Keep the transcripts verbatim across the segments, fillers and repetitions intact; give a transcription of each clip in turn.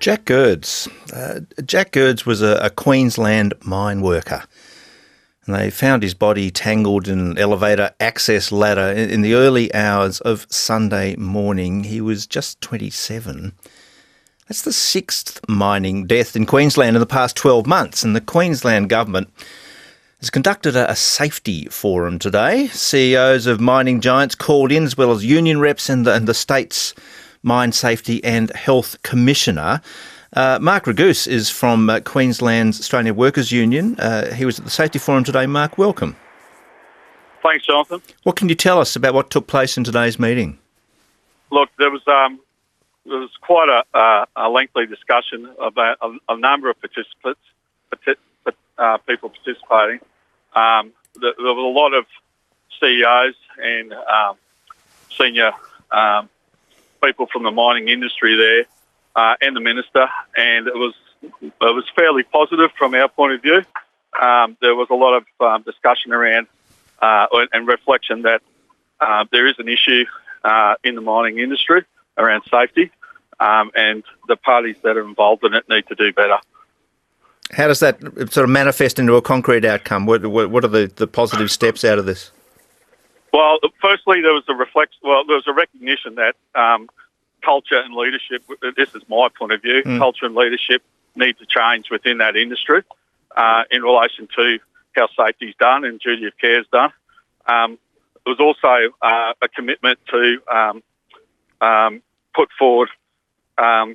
Jack Girds. Uh, Jack Girds was a, a Queensland mine worker, and they found his body tangled in an elevator access ladder in, in the early hours of Sunday morning. He was just twenty-seven. That's the sixth mining death in Queensland in the past twelve months, and the Queensland government has conducted a, a safety forum today. C E Os of mining giants called in, as well as union reps and the, and the state's Mine Safety and Health Commissioner. Uh, Mark Raguse is from uh, Queensland's Australian Workers Union. Uh, he was at the Safety Forum today. Mark, welcome. Thanks, Jonathan. What can you tell us about what took place in today's meeting? Look, there was um, there was quite a, uh, a lengthy discussion about a, a number of participants, partic- uh, people participating. Um, there, there was a lot of C E Os and um, senior um, people from the mining industry there, uh, and the minister, and it was it was fairly positive from our point of view. Um, there was a lot of um, discussion around uh, and reflection that uh, there is an issue uh, in the mining industry around safety, um, and the parties that are involved in it need to do better. How does that sort of manifest into a concrete outcome? What, what, what are the, the positive steps out of this? Well, firstly, there was a reflection. Well, there was a recognition that um, culture and leadership. This is my point of view. Mm. Culture and leadership need to change within that industry uh, in relation to how safety is done and duty of care is done. Um, there was also uh, a commitment to um, um, put forward. Um,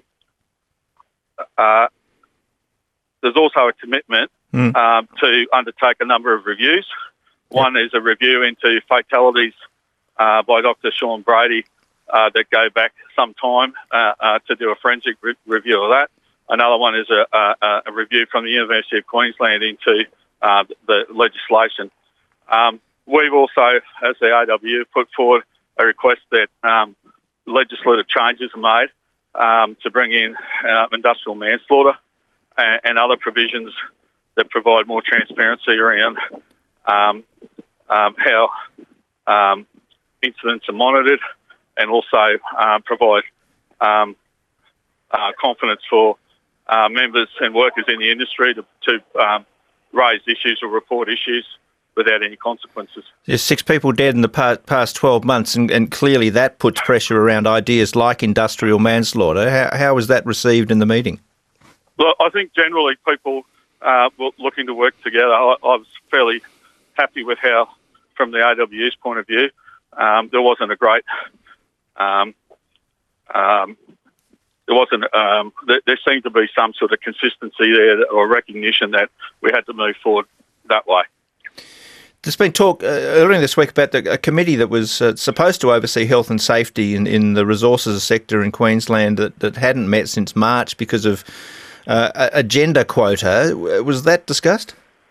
uh, there's also a commitment mm. um, to undertake a number of reviews. One is a review into fatalities uh, by Doctor Sean Brady uh, that go back some time uh, uh, to do a forensic re- review of that. Another one is a, a, a review from the University of Queensland into uh, the legislation. Um, we've also, as the A W U, put forward a request that um, legislative changes are made um, to bring in uh, industrial manslaughter and, and other provisions that provide more transparency around Um, um, how um, incidents are monitored, and also uh, provide um, uh, confidence for uh, members and workers in the industry to, to um, raise issues or report issues without any consequences. There's six people dead in the past, past twelve months, and, and clearly that puts pressure around ideas like industrial manslaughter. How, how was that received in the meeting? Well, I think generally people uh, were looking to work together. I, I was fairly happy with how, from the A W U's point of view, um, there wasn't a great, um, um, there wasn't, um, there, there seemed to be some sort of consistency there or recognition that we had to move forward that way. There's been talk uh, earlier this week about the, a committee that was uh, supposed to oversee health and safety in, in the resources sector in Queensland that, that hadn't met since March because of uh, a, a gender quota. Was that discussed?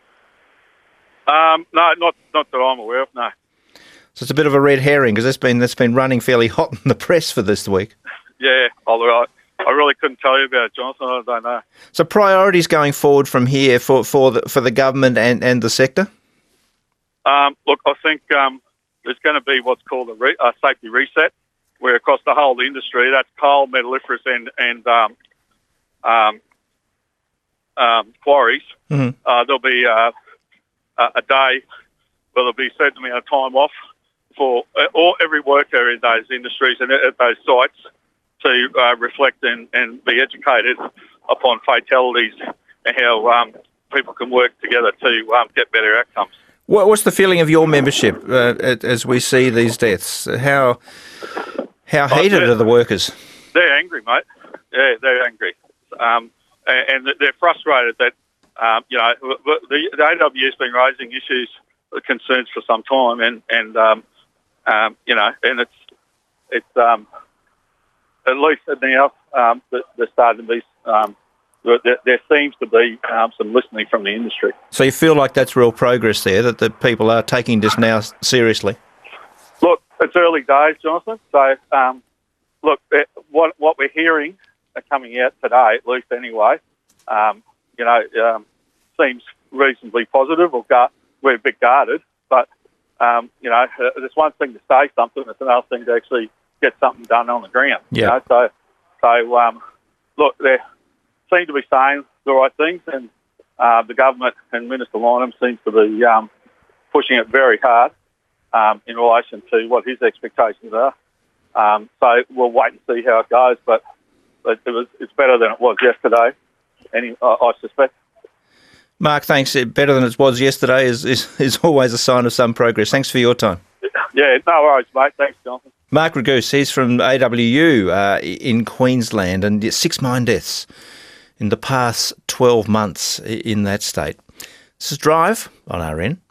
Um, no, not not that I'm aware of, no. So it's a bit of a red herring because that's been, that's been running fairly hot in the press for this week. Yeah, I, I really couldn't tell you about it, Jonathan. I don't know. So priorities going forward from here for, for, the, for the government and, and the sector? Um, look, I think um, there's going to be what's called a, re- a safety reset, where across the whole industry, that's coal, metalliferous and, and um, um, um, quarries, mm-hmm. uh, there'll be... Uh, a day where there'll be a certain amount of time off for all, every worker in those industries and at those sites to uh, reflect and, and be educated upon fatalities and how um, people can work together to um, get better outcomes. What, what's the feeling of your membership uh, as we see these deaths? How how heated oh, are the workers? They're angry, mate. Yeah, they're angry. Um, and, and they're frustrated that Um, you know, the, the A W U has been raising issues, concerns for some time, and and um, um, you know, and it's it's um, at least now um, there's starting to be um, there, there seems to be um, some listening from the industry. So you feel like that's real progress there, that the people are taking this now seriously? Look, it's early days, Jonathan. So um, look, what what we're hearing are coming out today, at least anyway. Um, you know, um, seems reasonably positive, or gu- we're a bit guarded, but, um, you know, uh, it's one thing to say something, it's another thing to actually get something done on the ground. Yeah. You know? So, so um, look, there, seem to be saying the right things, and uh, the government and Minister Lynham seems to be um, pushing it very hard um, in relation to what his expectations are. Um, so we'll wait and see how it goes, but it, it was, it's better than it was yesterday, any, I, I suspect. Mark, thanks. Better than it was yesterday is, is, is always a sign of some progress. Thanks for your time. Yeah, no worries, mate. Thanks, Jonathan. Mark Raguse, he's from A W U uh, in Queensland, and six mine deaths in the past twelve months in that state. This is Drive on R N.